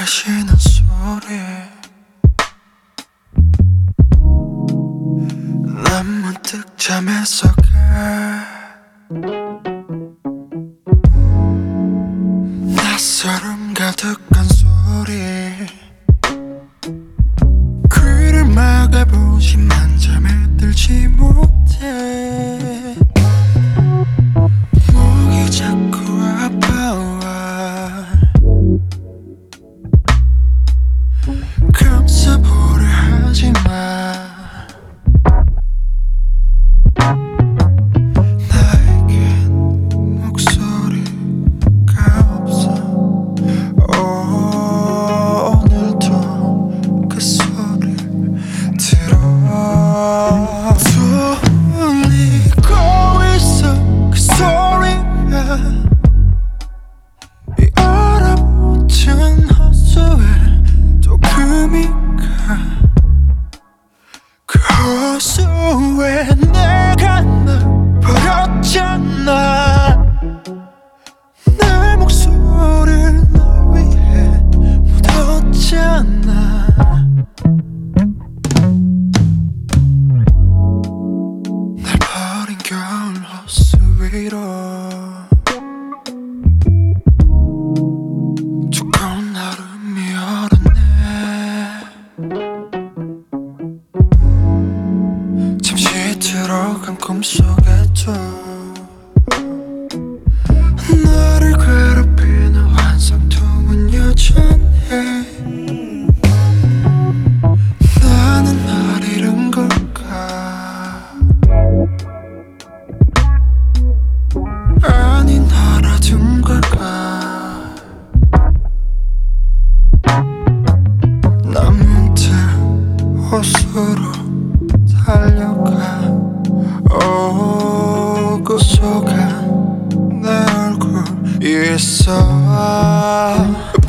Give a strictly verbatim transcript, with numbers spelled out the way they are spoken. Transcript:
마시는 소리 난 문득 잠에서 가 낯설음 가득한 소리 귀를 막아보지만 잠에 들지 못해 목이 자꾸 아파와 감싸보려 하지마 나에겐 목소리가 없어 오늘도 그 소리를 들어 들리고 있어 그 소리가 이 얼어붙은 호수에 또 금이 가 그 호수에 내가 널 버렸잖아 내 목소리를 널 위해 묻었잖아 날 버린 겨울 호수 위로 두꺼운 얼음이 얼었네 잠시 들어간 꿈속에도 나를 괴롭히는 환상통은 여전해 나는 날 잃은 걸까 아니 날 알아둔 걸까 난 문득 호수로 달려가 오고 속아 내 얼굴 있어